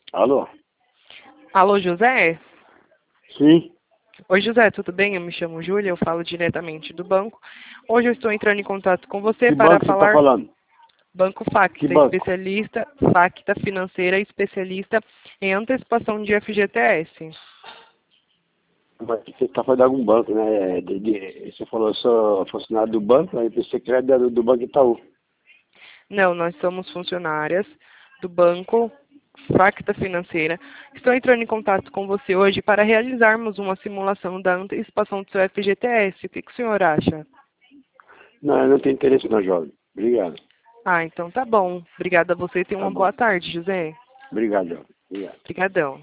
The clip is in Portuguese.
Alô? Alô, José? Sim? Oi, José, tudo bem? Eu me chamo Júlia, eu falo diretamente do banco. Hoje eu estou entrando em contato com você Que para banco você está falar falando? Banco Que Facta, banco? especialista, Facta Financeira, especialista em antecipação de FGTS. Mas você está falando de algum banco, né? Você falou, eu sou funcionário do banco, aí pensei que era do Banco Itaú. Não, nós somos funcionárias do Banco Facta Financeira. Estou entrando em contato com você hoje para realizarmos uma simulação da antecipação do seu FGTS. O que o senhor acha? Não, eu não tenho interesse não, jovem. Obrigado. Ah, então tá bom. Obrigada a você e tenha Tá uma bom. boa tarde, José. Obrigado, jovem. Obrigado. Obrigadão.